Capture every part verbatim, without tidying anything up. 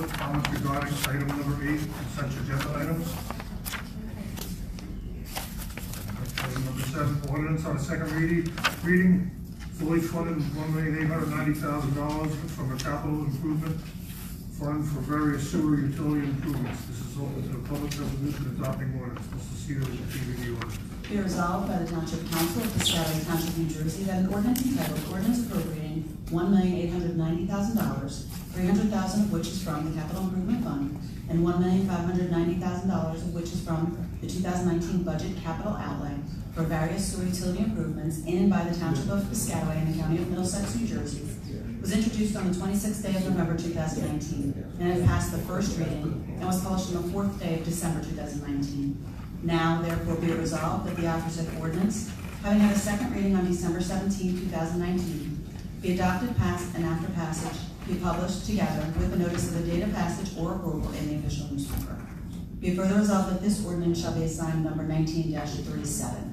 public comments regarding item number eight, consent agenda items? Item number seven, ordinance on a second reading, reading fully funded one million eight hundred ninety thousand dollars from the capital improvement fund for various sewer utility improvements. This is open to the public resolution adopting ordinance. Mister Cedar will give you the ordinance. Be resolved by the Township Council of Piscataway Township, New Jersey, that an ordinance entitled Ordinance Appropriating one million eight hundred ninety thousand dollars, three hundred thousand dollars of which is from the Capital Improvement Fund, and one million five hundred ninety thousand dollars of which is from the two thousand nineteen budget capital outlay for various sewer utility improvements in and by the Township of Piscataway and the County of Middlesex, New Jersey, was introduced on the twenty-sixth day of November two thousand nineteen, and it passed the first reading and was published on the fourth day of December two thousand nineteen. Now, therefore, be it resolved that the aforesaid ordinance, having had a second reading on December seventeenth, two thousand nineteen, be adopted, passed, and after passage, be published together with the notice of the date of passage or approval in the official newspaper. Be it further resolved that this ordinance shall be assigned number nineteen dash thirty-seven.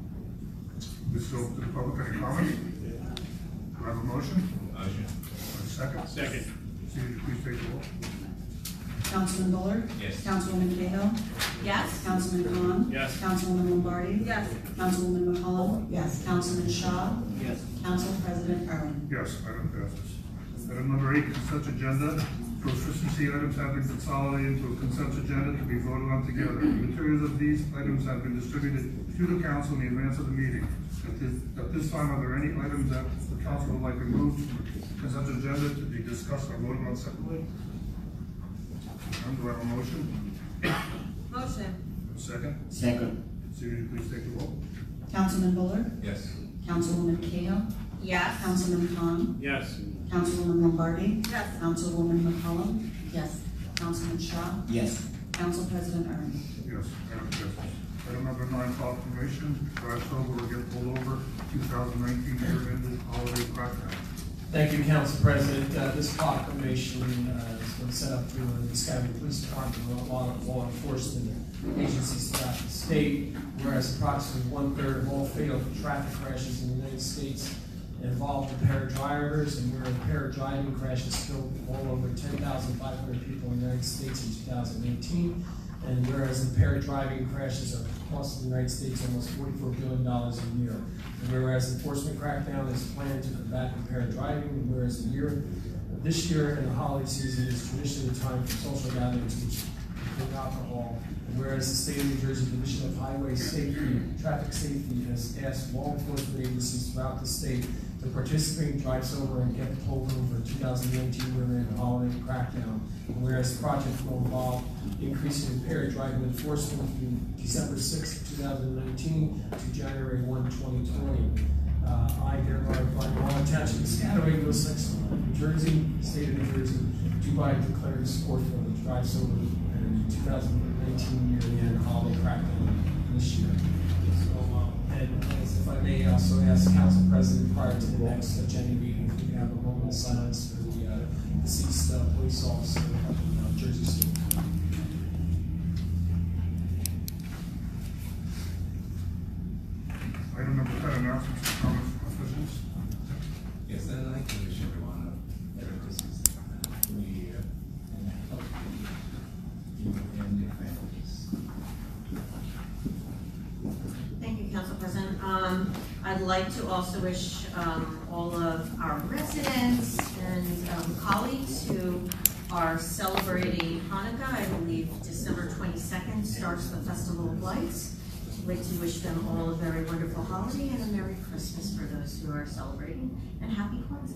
This is open to the public. Any comments? Do I have a motion? Motion. A second? Second. Cedar, please take the roll. Councilman Bullard? Yes. Councilwoman Cahill? Yes. Councilman Khan? Yes. Councilwoman Lombardi? Yes. Councilwoman McCollum? Yes. Councilman Shaw? Yes. Council President Irwin? Yes, item passes. Item number eight, consent agenda. Proficiency items have been consolidated into a consent agenda to be voted on together. The materials of these items have been distributed to the council in the advance of the meeting. At this, at this time, are there any items that the council would like to move to the consent agenda to be discussed or voted on separately? None. Do I have a motion? Motion. A second? Second. Cedar, please take the roll. Councilman Bullard? Yes. Councilwoman Cahill? Yes. Councilman Khan? Yes. Councilwoman Lombardi? Yes. Councilwoman McCollum? Yes. Councilman Shaw? Yes. Council President Irwin? Yes, item passes. Item number nine, proclamation, drive over or get pulled over, two thousand nineteen year-end holiday crackdown. Thank you, Council President. Uh, this proclamation uh, has been set up through the Piscataway Police Department and a lot of law enforcement agencies throughout the state, whereas approximately one-third of all fatal traffic crashes in the United States involved impaired drivers, and where impaired driving crashes killed well over ten thousand five hundred people in the United States in two thousand eighteen, and whereas impaired driving crashes are costing the United States almost forty-four billion dollars a year. And whereas enforcement crackdown is planned to combat impaired driving, and whereas the year, this year in the holiday season is traditionally the time for social gatherings which include alcohol, and whereas the State of New Jersey Division of Highway Safety, Traffic Safety has asked law enforcement agencies throughout the state to participate in Drive Sober and Get Pulled Over two thousand nineteen year-end holiday crackdown. And whereas the project will involve increasing impaired driving enforcement from December sixth, two thousand nineteen to January first, twenty twenty. Uh, I hereby find law Township of Piscataway, Middlesex, New Jersey, State of New Jersey, hereby declaring support for the Drive Sober and two thousand nineteen year-end holiday crackdown this year. So, uh, and if I may also ask Council President prior to the next agenda meeting, if we can have a moment of silence for the uh, deceased uh, police officer of uh, Jersey State. Item number ten, announcements and comments from officials. Yes, I'd like to wish everyone a Merry Christmas, New Year, and a healthy you and your families. Thank you, Council President. Um, I'd like to also wish um, all of our residents and um, colleagues who are celebrating Hanukkah. I believe December twenty-second starts the Festival of Lights. I'd like to wish them all a very wonderful holiday and a Merry Christmas for those who are celebrating, and Happy Kwanzaa.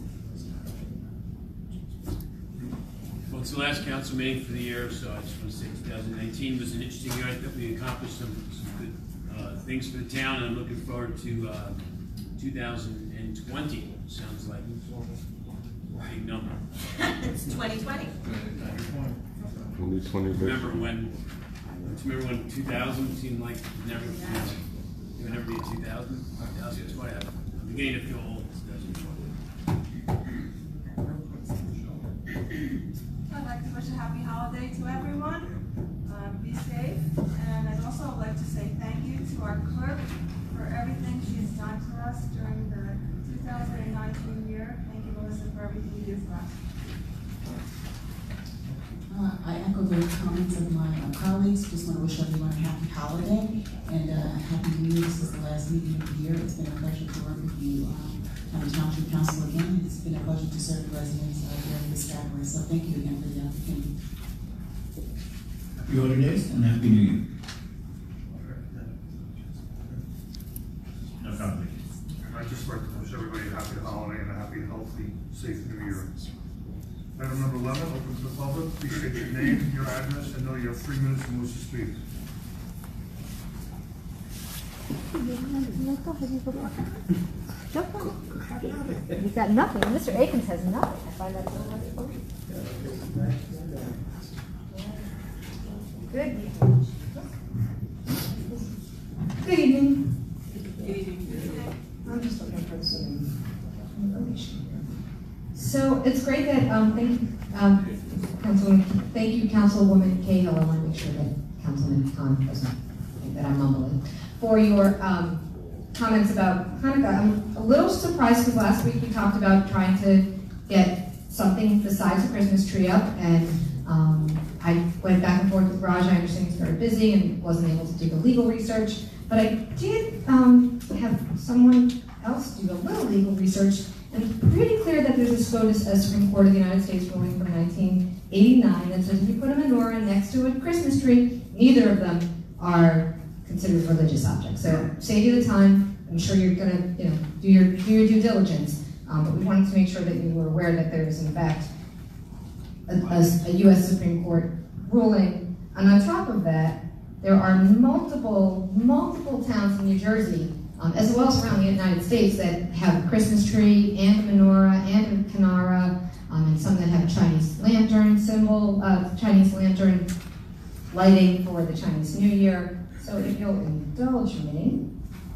Well, it's the last council meeting for the year, so I just want to say two thousand nineteen was an interesting year. I think we accomplished some, some good uh, things for the town, and I'm looking forward to uh, two thousand twenty. Sounds like a big number. It's twenty twenty. twenty twenty. Remember when? Remember when two thousand seemed like it would never, it would never be a two thousand? two thousand twenty. I'm beginning to feel old. I'd like to wish a happy holiday to everyone. Um, be safe. And I'd also like to say thank you to our clerk for everything she's done for us during the two thousand nineteen year. Thank you, Melissa, for everything you do for us. I echo the comments of my uh, colleagues. Just want to wish everyone a happy holiday and uh, a happy New Year. This is the last meeting of the year. It's been a pleasure to work with you, um, County Township Council again. It's been a pleasure to serve the residents uh, here in Piscataway. So thank you again for the opportunity. Happy holidays and happy New Year. No comment. And I'd just like to wish everybody a happy holiday and a happy, healthy, safe New Year. Item number eleven, open to the public. Please state your name, your address, and know you have three minutes and wish to speak. He's got nothing. Mister Akins has nothing. I find that so much fun. Good. Good evening. Good evening. I'm just looking for some information here. So it's great that, um, thank you, um, Councilwoman, thank you, Councilwoman Cahill. I want to make sure that Councilman Khan doesn't think that I'm mumbling. For your, um, comments about Hanukkah. I'm a little surprised because last week we talked about trying to get something besides a Christmas tree up, and um, I went back and forth with Raj. I understand he's very busy and wasn't able to do the legal research, but I did um, have someone else do a little legal research, and it's pretty clear that there's a SCOTUS, a Supreme Court of the United States ruling from nineteen eighty-nine that says if you put a menorah next to a Christmas tree, neither of them are considered religious objects. So save you the time. I'm sure you're gonna, you know, do your do your due diligence. Um, but we wanted to make sure that you were aware that there is in fact a, a, a U S Supreme Court ruling. And on top of that, there are multiple multiple towns in New Jersey, um, as well as around the United States, that have a Christmas tree and a menorah and a kinara, um, and some that have a Chinese lantern symbol, uh, Chinese lantern lighting for the Chinese New Year. So if you'll indulge me,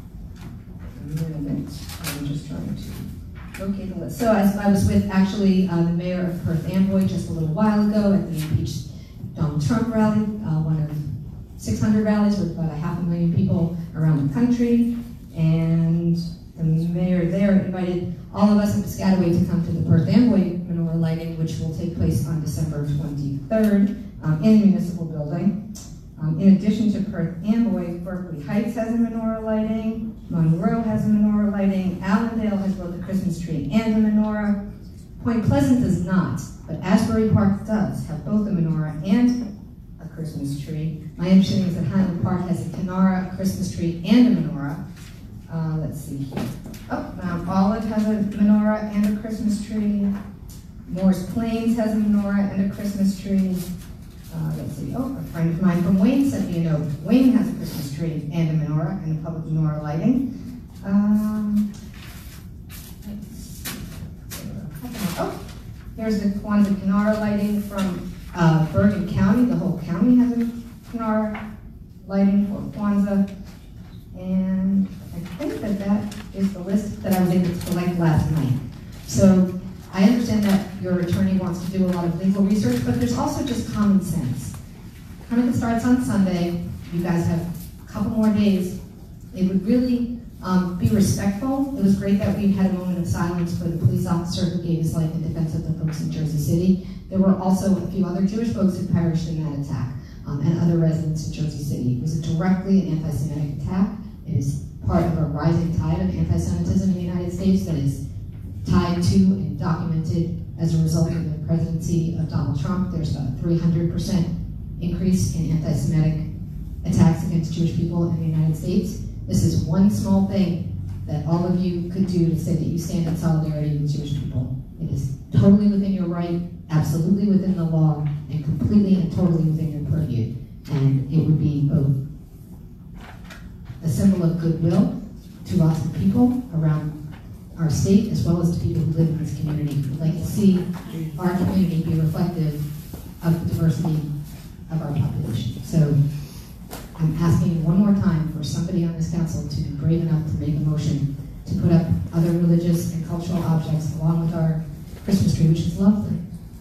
a minute, I'm just trying to locate the list. So as I was with actually uh, the mayor of Perth Amboy just a little while ago at the impeached Donald Trump rally, uh, one of six hundred rallies with about a half a million people around the country. And the mayor there invited all of us in Piscataway to come to the Perth Amboy menorah lighting, which will take place on December twenty-third um, in the municipal building. Um, in addition to Perth Amboy, Berkeley Heights has a menorah lighting, Monroe has a menorah lighting, Allendale has both a Christmas tree and a menorah. Point Pleasant does not, but Asbury Park does have both a menorah and a Christmas tree. My understanding is that Highland Park has a kinara, a Christmas tree, and a menorah. Uh, let's see here. Oh, Mount Olive has a menorah and a Christmas tree. Morris Plains has a menorah and a Christmas tree. Uh, let's see, oh, a friend of mine from Wayne sent me a note. Wayne has a Christmas tree and a menorah and a public menorah lighting. Um, oh, there's the Kwanzaa Kinara lighting from uh, Bergen County. The whole county has a Kinara lighting for Kwanzaa. And I think that that is the list that I was able to collect last night. So I understand that your attorney wants to do a lot of legal research, but there's also just common sense. Hanukkah starts on Sunday. You guys have a couple more days. It would really um, be respectful. It was great that we had a moment of silence for the police officer who gave his life in defense of the folks in Jersey City. There were also a few other Jewish folks who perished in that attack, um, and other residents in Jersey City. It was a directly an anti-Semitic attack. It is part of a rising tide of anti-Semitism in the United States that is tied to and documented as a result of the presidency of Donald Trump. There's about a three hundred percent increase in anti-Semitic attacks against Jewish people in the United States. This is one small thing that all of you could do to say that you stand in solidarity with Jewish people. It is totally within your right, absolutely within the law, and completely and totally within your purview. And it would be both a symbol of goodwill to lots of people around our state, as well as to people who live in this community. We'd like to see our community be reflective of the diversity of our population. So I'm asking one more time for somebody on this council to be brave enough to make a motion to put up other religious and cultural objects along with our Christmas tree, which is lovely.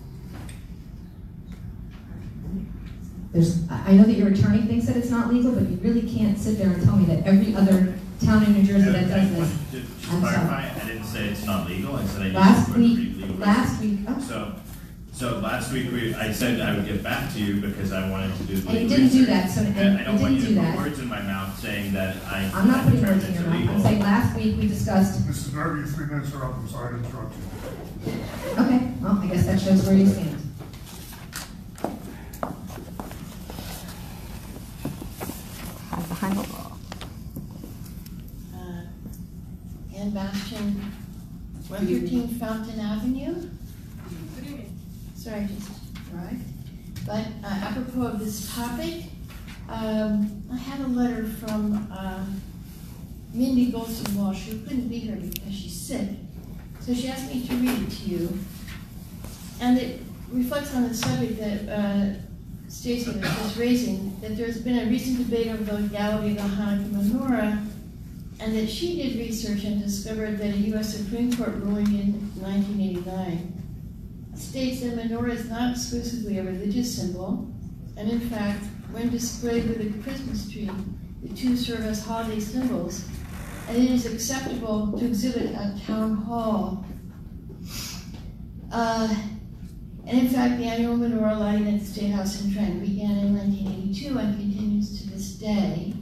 There's, I know that your attorney thinks that it's not legal, but you really can't sit there and tell me that every other town in New Jersey that does this. To, to I'm clarify, sorry. I didn't say it's not legal. I said I Last used the word week, legal. last week, oh. So, So last week, we, I said I would get back to you because I wanted to do the And you legal didn't do research. that, so- and And I you don't want you didn't to do put that. words in my mouth saying that I. I'm not putting words in turned your into mouth. I'm legal. saying last week we discussed, Missus Garber, your three minutes are up, I'm sorry to interrupt you. okay, well, I guess that shows where you stand. Behind the wall. Uh, Ann Bastian, one thirteen Fountain Avenue. Good evening. Sorry, just arrived. But uh, apropos of this topic, um, I had a letter from uh, Mindy Golson Walsh, who couldn't be here because she's sick. So she asked me to read it to you. And it reflects on the subject that uh, Stacy was just raising, that there's been a recent debate over the legality of the Hanukkah menorah, and that she did research and discovered that a U S Supreme Court ruling in nineteen eighty-nine states that menorah is not exclusively a religious symbol, and in fact, when displayed with a Christmas tree, the two serve as holiday symbols, and it is acceptable to exhibit at town hall. Uh, and in fact, the annual menorah lighting at the State House in Trenton began in nineteen eighty-two and continues to this day.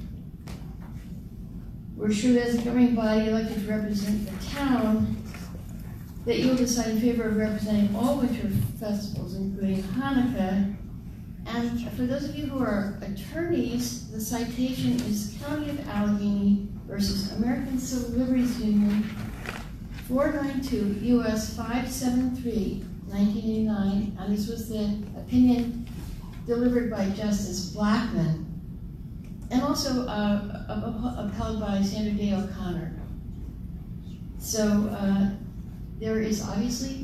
We're sure as a governing body elected to represent the town, that you'll decide in favor of representing all winter festivals, including Hanukkah. And for those of you who are attorneys, the citation is County of Allegheny versus American Civil Liberties Union, four ninety-two U S five seventy-three, nineteen eighty-nine, and this was the opinion delivered by Justice Blackmun, and also uh, upheld by Sandra Day O'Connor. So uh, there is obviously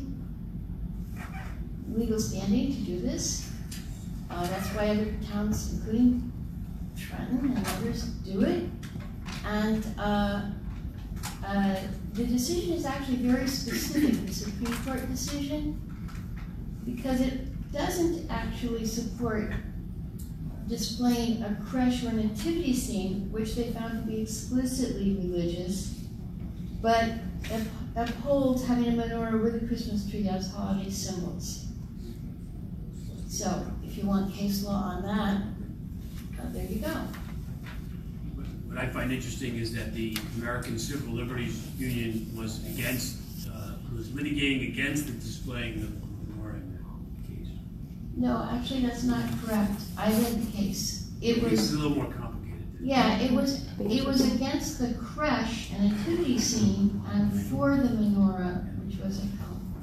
legal standing to do this. Uh, that's why other towns, including Trenton and others, do it. And uh, uh, the decision is actually very specific, the Supreme Court decision, because it doesn't actually support displaying a creche or nativity scene, which they found to be explicitly religious, but upholds having a menorah with a Christmas tree as holiday symbols. So, if you want case law on that, uh, there you go. What I find interesting is that the American Civil Liberties Union was against, uh, was litigating against the displaying of the menorah in that case. No, actually, that's not correct. I read the case. It This is was, a little more complicated. yeah, it was, it was against the creche and nativity scene and for the menorah, which was upheld.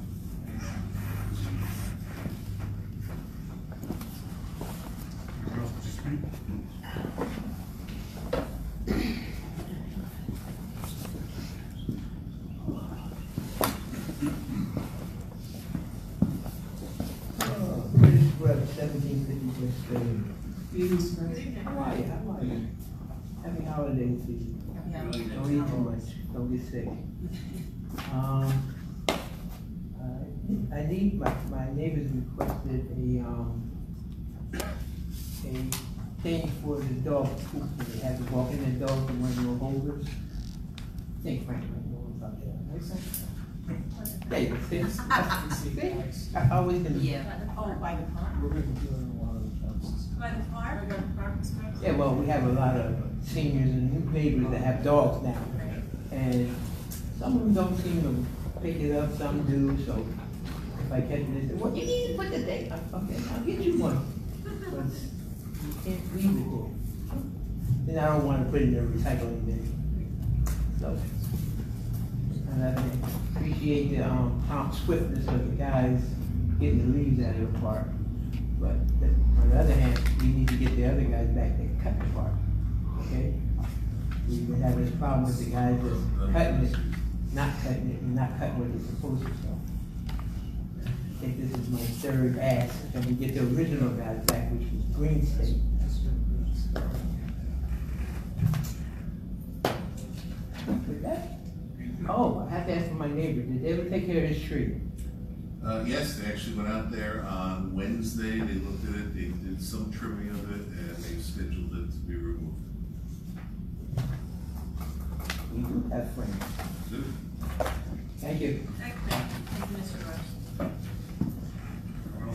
Anyone else to speak? British Web, seventeen fifty-six Stadium. How are you? How are you? Happy holidays to you. Don't eat too much. Don't get sick. Um, uh, I need, my, my neighbors requested a, um, a thing for the dog poop. They have to walk in the dog and one of your holders. I think Frank might know about that. Hey, it's, it's, I always can. Yeah. Oh, by the park? We're gonna do it in a lot of the houses. By the park? By the park, Yeah, well, we have a lot of seniors and neighbors that have dogs now. And some of them don't seem to pick it up, some do, so if I catch it, they say, well, you need to put the thing, okay, I'll get you one. But you can't leave it there. Then I don't wanna put it in a recycling bin. So, and I appreciate the, um, prompt swiftness of the guys getting the leaves out of the park. But the, on the other hand, we need to get the other guys back that cut the park, okay? We've been having this problem with the guys that's cutting it, not cutting it, and not cutting what they're supposed to, so. I think this is my third ask, and we get the original guys back, which was Green State. With that, oh, I have to ask for my neighbor, did they ever take care of his tree? Uh, yes, they actually went out there on Wednesday, they looked at it, they did some trimming of it, and they scheduled it to be removed. We do have friends. Do. Thank you. Thank you, Mister Rush. Anyone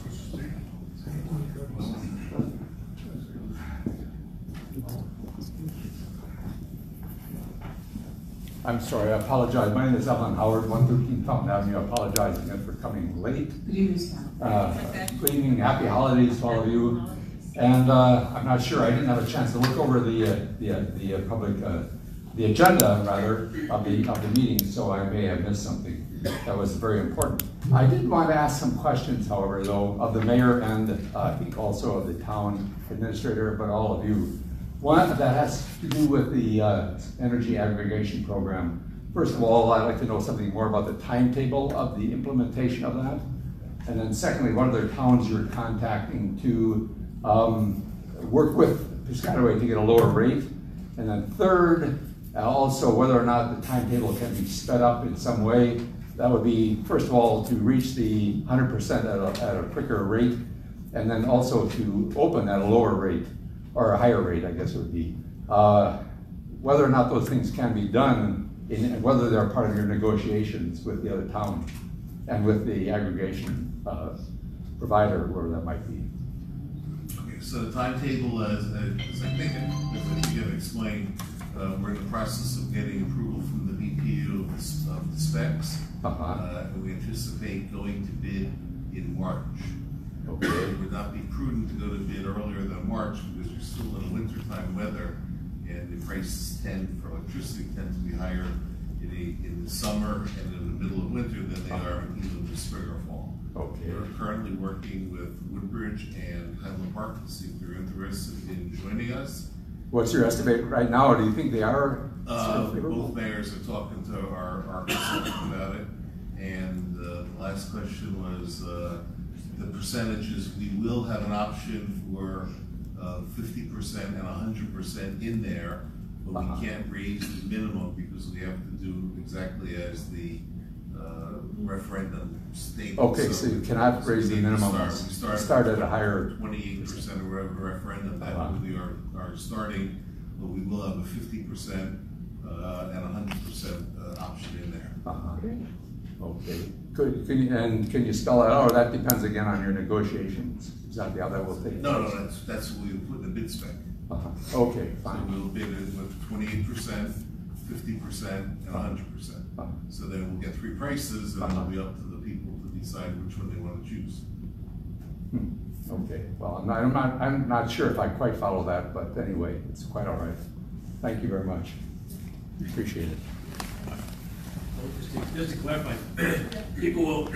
I'm sorry, I apologize. My name is Evan Howard, one thirteen Fountain Avenue. I apologize again for coming late. Good evening, Scott. Uh, Good evening, happy holidays to all of you. And uh, I'm not sure, I didn't have a chance to look over the, uh, the, uh, the uh, public, uh, the agenda, rather, of the, of the meeting, so I may have missed something that was very important. I did want to ask some questions, however, though, of the mayor and uh, I think also of the town administrator, but all of you. One that has to do with the uh, energy aggregation program. First of all, I'd like to know something more about the timetable of the implementation of that. And then secondly, what other towns you're contacting to um, work with Piscataway to get a lower rate. And then third, uh, also whether or not the timetable can be sped up in some way. That would be, first of all, to reach the one hundred percent at a, at a quicker rate, and then also to open at a lower rate, or a higher rate, I guess it would be. Uh, whether or not those things can be done, in, and whether they're part of your negotiations with the other town and with the aggregation uh, provider, wherever that might be. Okay, so the timetable, as, as I think, as you have explained, uh, we're in the process of getting approval from the B P U of the, of the specs. Uh-huh. Uh, and we anticipate going to bid in March. Okay. It would not be prudent to go to bid earlier than March because you're still in wintertime weather, and the prices tend for electricity tend to be higher in, a, in the summer and in the middle of winter than they are in either the spring or fall. Okay. We're currently working with Woodbridge and Highland Park to see if they're interested in joining us. What's your estimate right now? Do you think they are? Uh, both mayors are talking to our, our consultant about it. And uh, the last question was uh, the percentages. We will have an option for uh, fifty percent and one hundred percent in there, but uh-huh. we can't raise the minimum because we have to do exactly as the uh, referendum stated. Okay, so, so you cannot so raise the minimum. Start, we start, start at a higher twenty-eight percent or whatever referendum that uh-huh. we are, are starting, but we will have a fifty percent uh, and one hundred percent uh, option in there. Uh-huh. Okay. Could, can you, and can you spell that out, or that depends again on your negotiations? Exactly how that will take No, place? no, that's, that's what we put in the bid spec. Uh-huh. Okay, fine. So we'll bid it with twenty-eight percent, fifty percent, and one hundred percent. Uh-huh. So then we'll get three prices, and it'll be up to the people to decide which one they want to choose. Hmm. Okay, well, I'm not, I'm not, I'm not sure if I quite follow that, but anyway, it's quite all right. Thank you very much. Appreciate it. Just to, just to clarify, people will,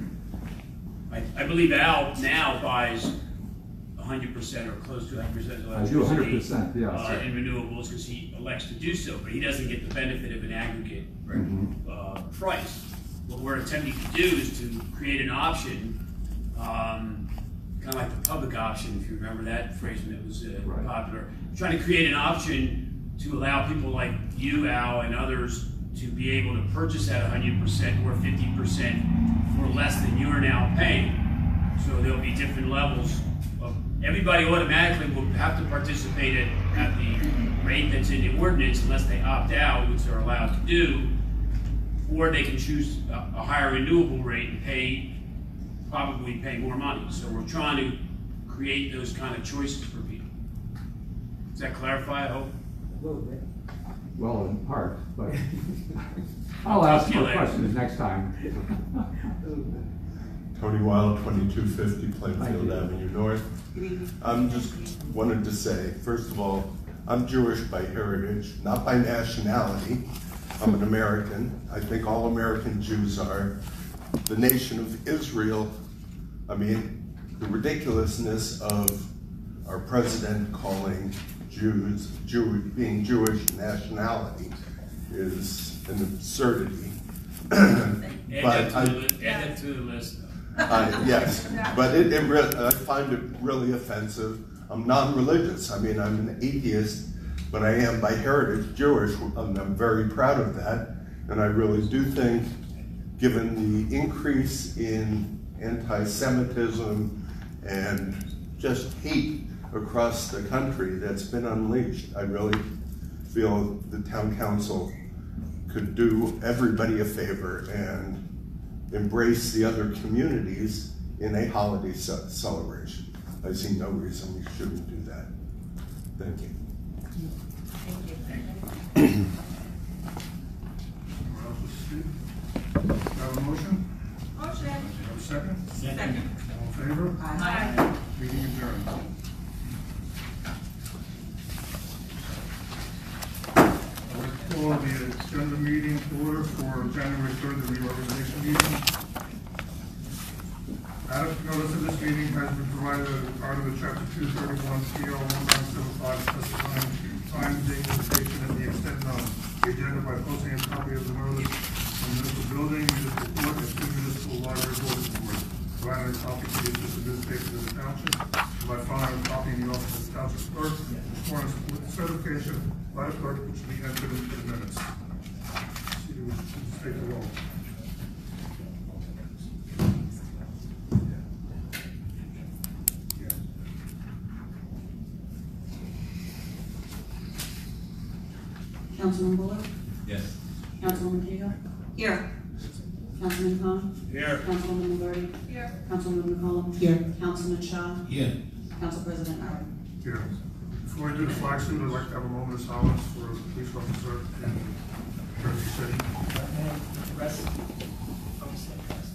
I, I believe Al now buys one hundred percent or close to one hundred percent of I do one electricity hundred percent, yes. uh, in renewables because he elects to do so, but he doesn't get the benefit of an aggregate Mm-hmm. uh, price. What we're attempting to do is to create an option, um, kind of like the public option, if you remember that phrase when it was uh, Right. popular. Trying to create an option to allow people like you, Al, and others to be able to purchase at one hundred percent or fifty percent for less than you are now paying. So there'll be different levels of, everybody automatically will have to participate at, at the rate that's in the ordinance unless they opt out, which they're allowed to do, or they can choose a, a higher renewable rate and pay, probably pay more money. So we're trying to create those kind of choices for people. Does that clarify, I hope? A little bit. Well, in part, but I'll ask more questions next time. Tony Wild, twenty-two fifty Plainfield Avenue North. I'm just wanted to say, first of all, I'm Jewish by heritage, not by nationality. I'm an American. I think all American Jews are. The nation of Israel, I mean, the ridiculousness of our president calling Jews, Jew, being Jewish nationality is an absurdity. Add but that I, to the list. Add that to the list. uh, yes, but it, it re I find it really offensive. I'm non-religious. I mean, I'm an atheist, but I am by heritage Jewish, and I'm very proud of that. And I really do think, given the increase in anti-Semitism and just hate across the country that's been unleashed, I really feel the town council could do everybody a favor and embrace the other communities in a holiday ce celebration. I see no reason we shouldn't do that. Thank you. Thank you. All in favor? Aye. Meeting adjourned. I would call the agenda meeting to order for January third, the reorganization meeting. Adequate notice of this meeting has been provided as part of the chapter two thirty-one P L one nine seven five specifying time, date, location, and the extent known. The agenda by posting a copy of the notice from municipal building, municipal court, and two municipal library bulletin boards. Providing a copy to the assistant administrators of the township, and by filing a copy in the office of the township clerk, sworn with certification by the clerk, which will be entered into the minutes. See, we should take the roll. Councilman Buller? Yes. Councilwoman Cahill? Here. Councilman Khan? Here. Councilwoman McGurty? Here. Councilwoman McCollum? Here. Councilman Shaw? Here. Council President Howard? Here. Before I do the flag salute, I'd like to have a moment of silence for a police officer in Jersey City. That man arrested on the same class.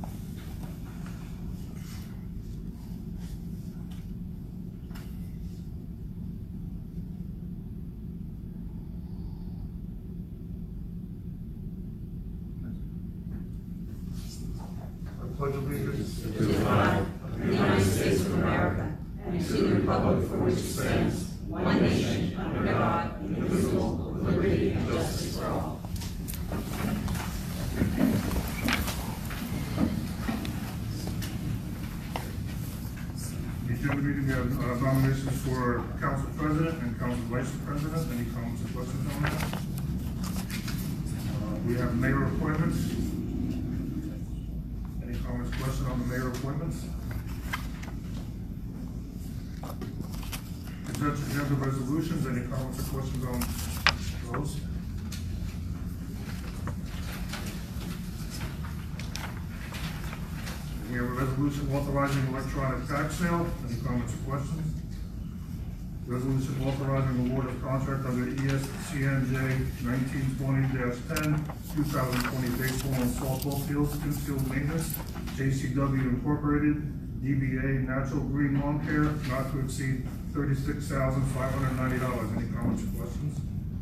I pledge allegiance To the flag of the United States of America and to the republic for which it stands, one nation, under God, indivisible, with liberty and justice for all. The agenda meeting, we have uh, nominations for council president and council vice president. Any comments or questions on that? Uh, We have mayor appointments. Any comments, questions on the mayor appointments? Consent agenda resolutions. Any comments or questions on those? We have a resolution authorizing electronic tax sale. Any comments or questions? Resolution authorizing award of contract under E S C N J nineteen twenty ten, two thousand twenty baseball and softball fields, infield maintenance, J C W Incorporated, D B A Natural Green Lawn Care, not to exceed thirty-six thousand five hundred ninety dollars. Any comments or questions?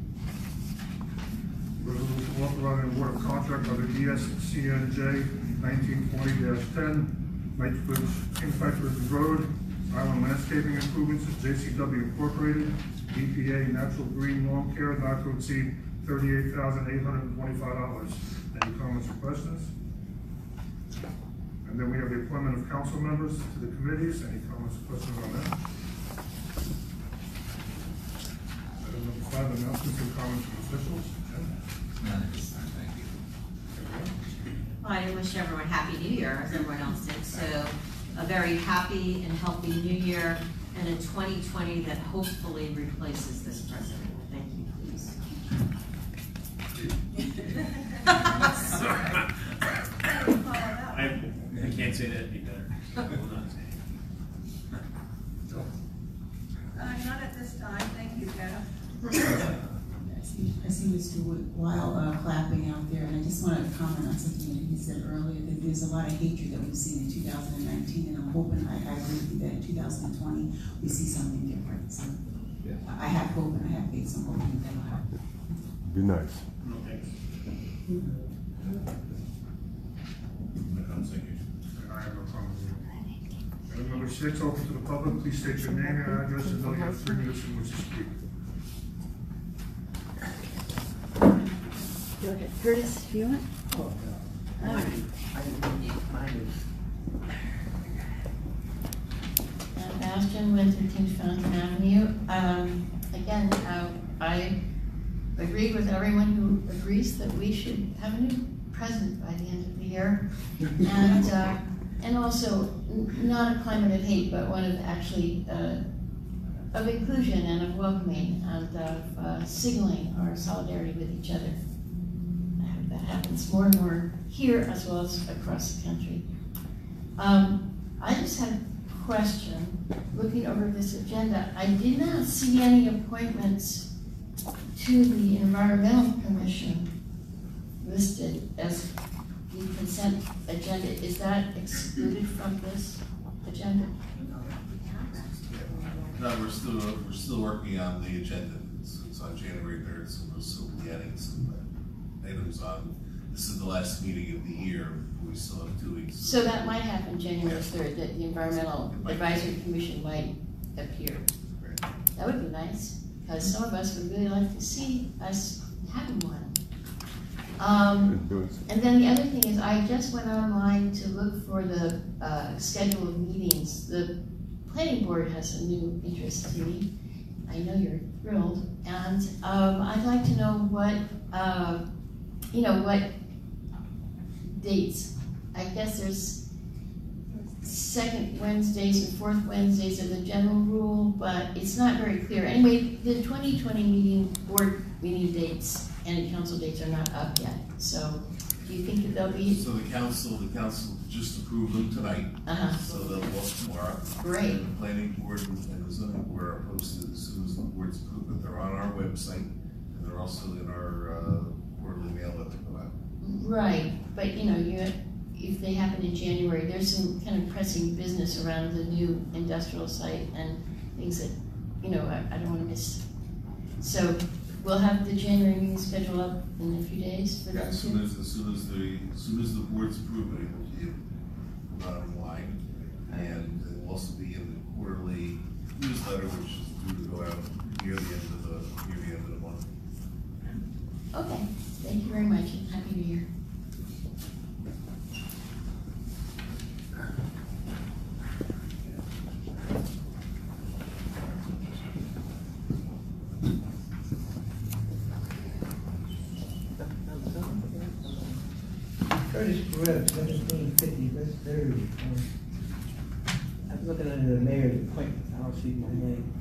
Resolution authorizing award of contract under E S C N J nineteen twenty ten, Knightsbridge, King Knightsbridge Road, Island Landscaping Improvements, J C W Incorporated, D P A Natural Green Lawn Care, not to exceed thirty-eight thousand eight hundred twenty-five dollars. Any comments or questions? And then we have the appointment of council members to the committees. Any comments or questions on that? Item number five, announcements and comments from officials. Jen? None at this time, thank you. Well, I wish everyone happy New Year, as everyone else did. So a very happy and healthy New Year and a twenty twenty that hopefully replaces this president. Thank you, please. I, I can't say that any better. I will not say it. Uh, not at this time, thank you, Jeff. I see, I see Mister Weil uh, clapping out there, and I just want to comment on something that he said earlier, that there's a lot of hatred that we've seen in two thousand nineteen, and I'm hoping, I, I agree with you, that in two thousand twenty, we see something different. So Yeah. I have hope and I have faith, so I'm hoping that will happen. Be nice. No, thanks. I have no comment. Item number six, open to the public. Please state your name and address, and know you have three minutes in which to speak. Go ahead. Curtis, if you want. Oh, no. All right. I didn't need mine. Uh, Bastion, one thirteen Fountain Avenue. Um, again, uh, I agree with everyone who agrees that we should have a new president by the end of the year. And, uh, and also, n- not a climate of hate, but one of actually, uh, of inclusion and of welcoming and of uh, signaling our solidarity with each other. I hope that happens more and more here as well as across the country. Um, I just had a question, looking over this agenda. I did not see any appointments to the Environmental Commission listed as the consent agenda, is that excluded from this agenda? No, we're still, we're still working on the agenda. It's, it's on January third, so we'll still be adding some uh, items on. This is the last meeting of the year. We still have two weeks. So that might happen January third, that the Environmental Advisory Commission might appear. That would be nice, because some of us would really like to see us having one. Um, and then the other thing is, I just went online to look for the uh, schedule of meetings. The planning board has a new interest to me. I know you're thrilled, and um, I'd like to know what, uh, you know, what dates. I guess there's second Wednesdays and fourth Wednesdays are the general rule, but it's not very clear. Anyway, the twenty twenty meeting, board meeting dates and council dates are not up yet. So do you think that they'll be? So the council, the council just approved them tonight. Uh-huh. So they'll walk tomorrow. Great. And the planning board and the zoning board are posted as soon as the board's approved, but they're on our website and they're also in our uh, quarterly mail that they go out. Right, but you know, you, if they happen in January, there's some kind of pressing business around the new industrial site and things that, you know, I, I don't want to miss. So we'll have the January meeting scheduled up in a few days for Yeah, that. as soon as, as soon as the, as soon as the board's approved it, it will be put online. And it will also be in the quarterly newsletter, which is due to go out near the end of the, near the end of the month. Okay, thank you very much and Happy New Year. Curtis Perez, seventeen fifty West Third. Um, I'm looking under the mayor's appointment, I don't see my name.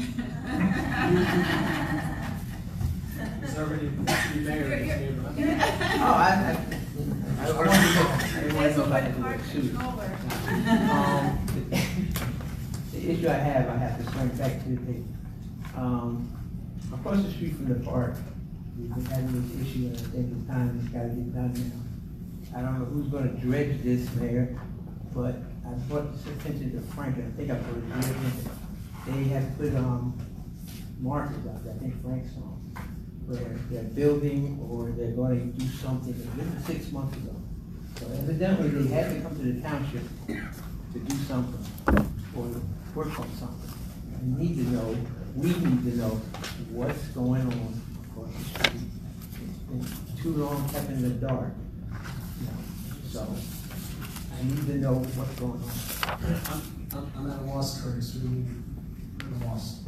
He's already, he's mayor of his neighborhood. Oh, I, I, I wanted to know, I didn't want to know if I had to wear a suit. Um, The issue I have, I have to swing back to the paper. Um, across the street from the park, we've been having this issue, and I think the time has gotta get done now. I don't know who's gonna dredge this, Mayor, but I brought this attention to Frank, and I think I brought it to him. They have put, um, markers out there, I think Frank's on, where they're building or they're going to do something, this was six months ago. So evidently, they had to come to the township to do something, or work on something. We need to know, we need to know what's going on across the street. It's been too long kept in the dark, you know, so I need to know what's going on. I'm, I'm, I'm at a loss, Curtis, we, we're at a loss.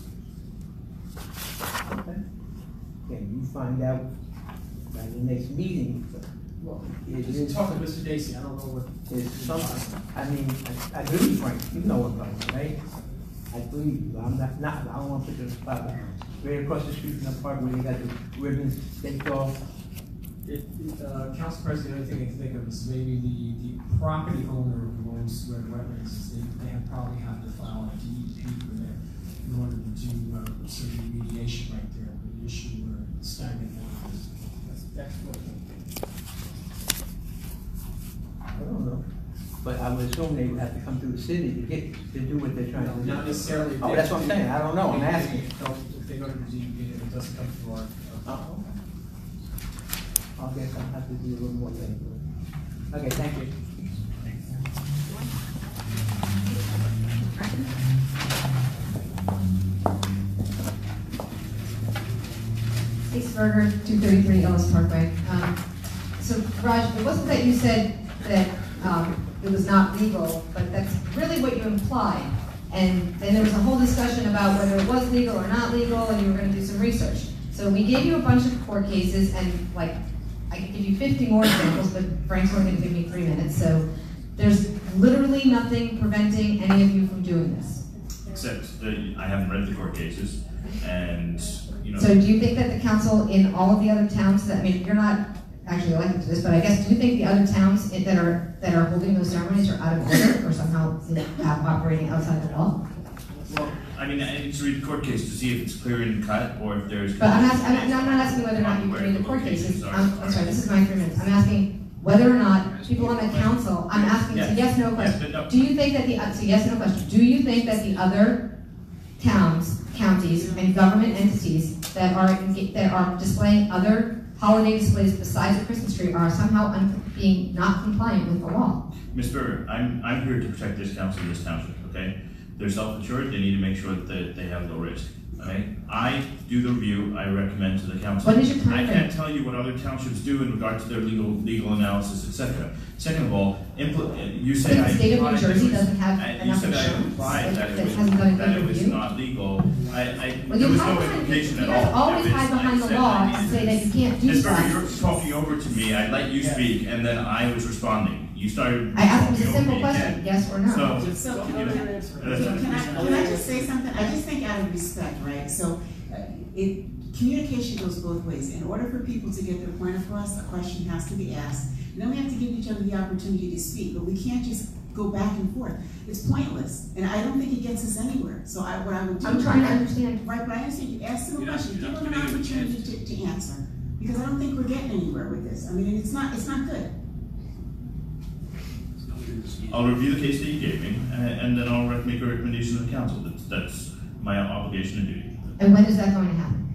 Okay. Can you find out by the next meeting? Well, It just is- talk to Mister Dacey, I don't know what. Is something, I mean, I, I believe Frank, you know what I'm saying, right? I believe you, I'm not, not, I don't wanna put you on the spot, but right across the street from the park where they got the ribbons staked off. It, uh, Council President, the only thing I can think of is maybe the, the property owner who owns where the wetlands is, they, they have probably have to file a D E P for there in order to do, uh, certain remediation right there, the issue where it's stagnant water is. That's, that's what. I don't know, but I would assume they would have to come through the city to get, to do what they're trying to do. Not necessarily. Oh, that's what I'm saying, I don't know, I'm If they- asking. If they go to the D E P, it doesn't come through our. Oh, okay. I guess I'll have to do a little more than. Okay, thank you. Lisa Berger, two thirty-three Ellis Parkway. Um, So Raj, it wasn't that you said that um, it was not legal, but that's really what you implied. And then there was a whole discussion about whether it was legal or not legal, and you were gonna do some research. So we gave you a bunch of court cases, and like, I could give you fifty more examples, but Frank's only gonna give me three minutes. So there's literally nothing preventing any of you from doing this. Except that I haven't read the court cases, and, you know. So do you think that the council in all of the other towns that, I mean, you're not actually elected to this, but I guess, do you think the other towns that are, that are holding those ceremonies are out of order or somehow operating outside the law? Well, I mean, I need to read the court case to see if it's clear and cut, or if there's. But I'm, ask, I'm, I'm not asking whether or not you can read the court cases. I'm, I'm sorry, this is my three minutes. I'm asking whether or not people on the council, I'm asking, it's a yes, no Yes, question. but no. Do you think that the, it's a yes, no question. Do you think that the other towns, counties, and government entities that are, that are displaying other holiday displays besides the Christmas tree are somehow un- being not compliant with the law? Miz Berger, I'm, I'm here to protect this council and this township, okay? They're self-insured, they need to make sure that they have low risk, okay? I do the review, I recommend to the council. What is your I timeframe? can't tell you what other townships do in regard to their legal, legal analysis, et cetera. Second of all, impl- you say The I. state of New implied that Jersey it was- doesn't have I- enough You said I insurance implied that that it was, hasn't done a that good it was review? not legal. I, I, Well, there you was no hide behind- implication you at guys all. always It was- hide behind I the said law I and needed say that you can't do Miz Berger, stuff. you're talking over to me, I let you speak, and then I was responding. You started. I asked him a talking over simple me question, again. yes or no? So, So, you can know, I, that's- can I, can I just say something? I just think out of respect, right? So, uh, it, communication goes both ways. In order for people to get their point across, a question has to be asked. And then we have to give each other the opportunity to speak, but we can't just go back and forth. It's pointless, and I don't think it gets us anywhere. So I, what I would do. I'm trying to understand. Right, but I understand, you ask them a You're not- question, you're give not them an giving them a opportunity to, to answer. Because I don't think we're getting anywhere with this. I mean, and it's not, it's not good. I'll review the case that you gave me, and, and then I'll rec- make a recommendation to the council. That's, that's my obligation and duty. And when is that going to happen?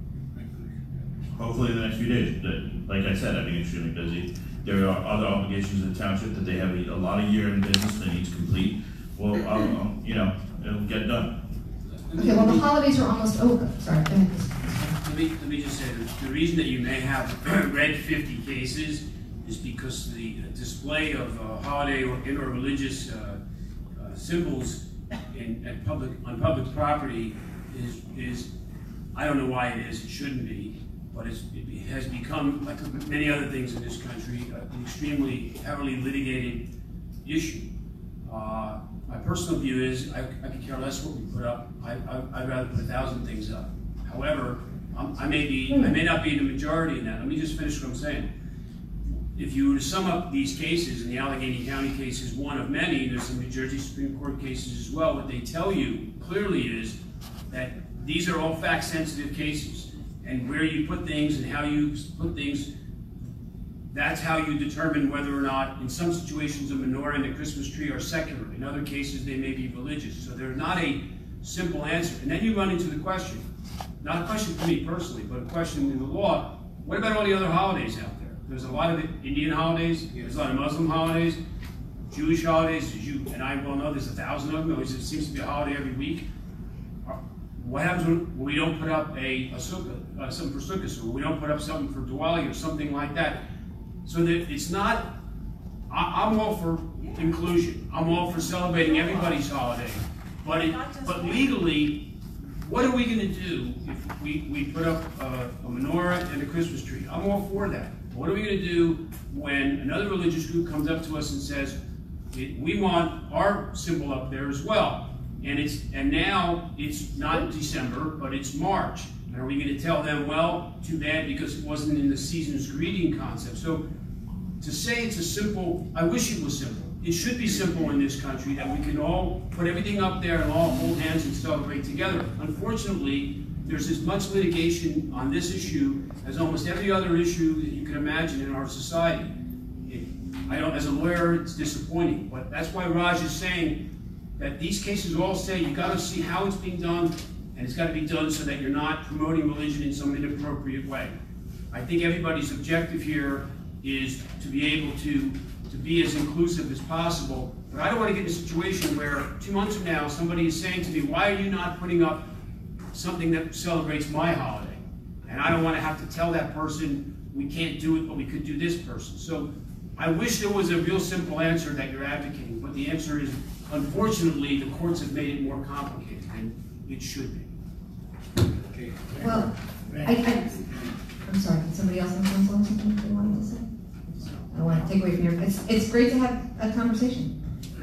Hopefully in the next few days. But like I said, I've been extremely busy. There are other obligations in the township that they have a, a lot of year in business they need to complete. Well, I'll, I'll, you know, it'll get done. Okay, well, the holidays are almost over. Sorry, go ahead. Let me, let me just say, that the reason that you may have read fifty cases is because the display of uh, holiday or interreligious uh, uh, symbols in, at public, on public property is, is, I don't know why it is, it shouldn't be, but it's, it has become, like many other things in this country, an extremely heavily litigated issue. Uh, my personal view is, I, I could care less what we put up. I, I, I'd rather put a thousand things up. However, I'm, I may be, I may not be in the majority in that. Let me just finish what I'm saying. If you were to sum up these cases, and the Allegheny County case is one of many, there's some New Jersey Supreme Court cases as well, what they tell you clearly is that these are all fact-sensitive cases, and where you put things and how you put things, that's how you determine whether or not, in some situations, a menorah and a Christmas tree are secular. In other cases, they may be religious. So there's not a simple answer. And then you run into the question, not a question for me personally, but a question in the law, what about all the other holidays out there? There's a lot of Indian holidays, there's a lot of Muslim holidays, Jewish holidays, as you and I well know, there's a thousand of them. It seems to be a holiday every week. What happens when we don't put up a, a sukkah, uh, something for sukkah, or we don't put up something for Diwali or something like that? So that it's not, I, I'm all for inclusion. I'm all for celebrating everybody's holiday. But it, but legally, what are we going to do if we, we put up a, a menorah and a Christmas tree? I'm all for that. What are we going to do when another religious group comes up to us and says, we want our symbol up there as well? And it's and now it's not December, but it's March. And are we going to tell them, well, too bad because it wasn't in the season's greeting concept? So to say it's a simple, I wish it was simple. It should be simple in this country that we can all put everything up there and all hold hands and celebrate together. Unfortunately, there's as much litigation on this issue as almost every other issue that you can imagine in our society. It, I don't, as a lawyer, it's disappointing, but that's why Raj is saying that these cases all say you got to see how it's being done, and it's got to be done so that you're not promoting religion in some inappropriate way. I think everybody's objective here is to be able to, to be as inclusive as possible, but I don't want to get in a situation where two months from now somebody is saying to me, why are you not putting up something that celebrates my holiday? And I don't want to have to tell that person, we can't do it, but we could do this person. So I wish there was a real simple answer that you're advocating, but the answer is, unfortunately, the courts have made it more complicated than it should be. Okay. Well, I, I, I'm sorry, did somebody else on the council have something they wanted to say? I don't want to take away from your, it's, it's great to have a conversation.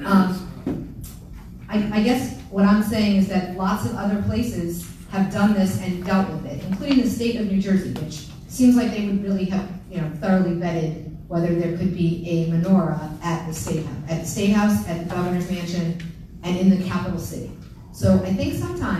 Um, I, I guess what I'm saying is that lots of other places have done this and dealt with it, including the state of New Jersey, which seems like they would really have, you know, thoroughly vetted whether there could be a menorah at the state house, at the state house, at the governor's mansion, and in the capital city. So I think sometimes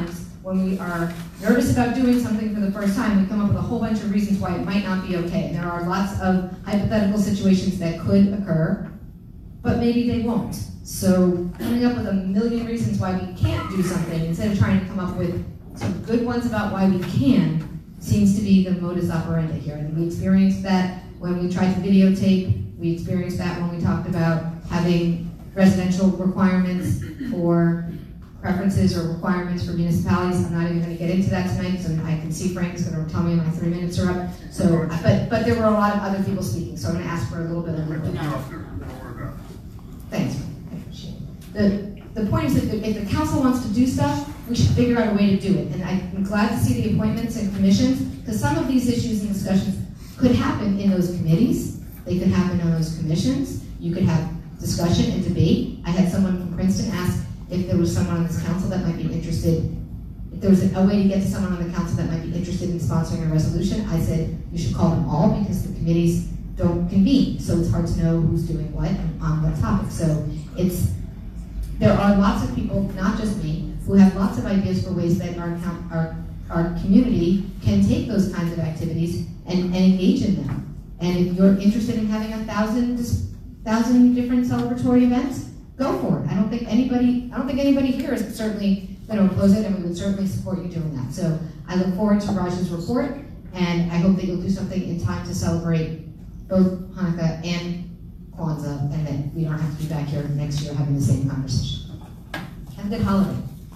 when we are nervous about doing something for the first time, we come up with a whole bunch of reasons why it might not be okay. And there are lots of hypothetical situations that could occur, but maybe they won't. So coming up with a million reasons why we can't do something instead of trying to come up with some good ones about why we can seems to be the modus operandi here. And we experienced that when we tried to videotape. We experienced that when we talked about having residential requirements or preferences or requirements for municipalities. I'm not even going to get into that tonight because I can see Frank's going to tell me my three minutes are up. So, but but there were a lot of other people speaking, so I'm going to ask for a little bit of input. Thanks. I appreciate it. The the point is that if the council wants to do stuff, we should figure out a way to do it. And I'm glad to see the appointments and commissions, because some of these issues and discussions could happen in those committees. They could happen on those commissions. You could have discussion and debate. I had someone from Princeton ask if there was someone on this council that might be interested, if there was a way to get to someone on the council that might be interested in sponsoring a resolution. I said you should call them all because the committees don't convene, so it's hard to know who's doing what and on what topic. So it's, there are lots of people, not just me, who have lots of ideas for ways that our, our, our community can take those kinds of activities and, and engage in them. And if you're interested in having a thousand, thousand different celebratory events, go for it. I don't think anybody, I don't think anybody here is certainly going to oppose it, and we would certainly support you doing that. So I look forward to Raj's report, and I hope that you'll do something in time to celebrate both Hanukkah and Kwanzaa, and that we don't have to be back here next year having the same conversation. Have a good holiday.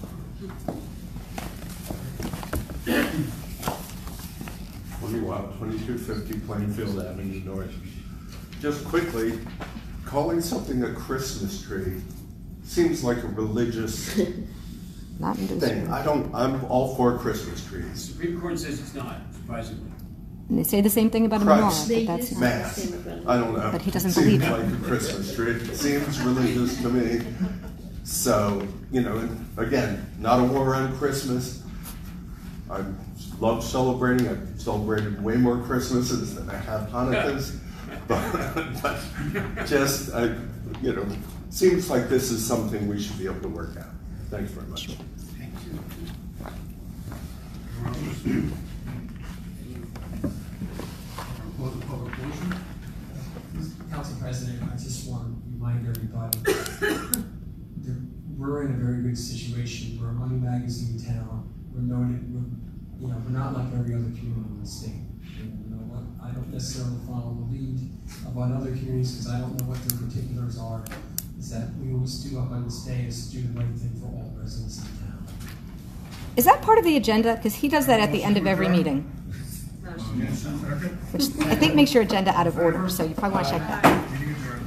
twenty-two fifty Plainfield Avenue North. Just quickly, calling something a Christmas tree seems like a religious Not in thing. I don't, I'm all for Christmas trees. The Supreme Court says it's not, surprisingly. And they say the same thing about a Christ, menorah, but that's Mass, I don't know. But he doesn't Seems believe it. like a Christmas tree. It seems religious to me. So, you know, and again, not a war on Christmas. I love celebrating. I've celebrated way more Christmases than I have Hanukkahs. But, but just, I, you know, seems like this is something we should be able to work out. Thanks very much. Thank you. Close the public portion. Council President, I just want to remind everybody that we're in a very good situation. We're a money magazine town. We're noted. We're, you know, we're not like every other community in the state. And, you know what? I don't necessarily follow the lead about other communities because I don't know what their particulars are. Is that we always do up on this day is to do the right thing for all residents of the town. Is that part of the agenda? Because he does that at the end of every meeting. Which I think makes your agenda out of order, so you probably want to check that.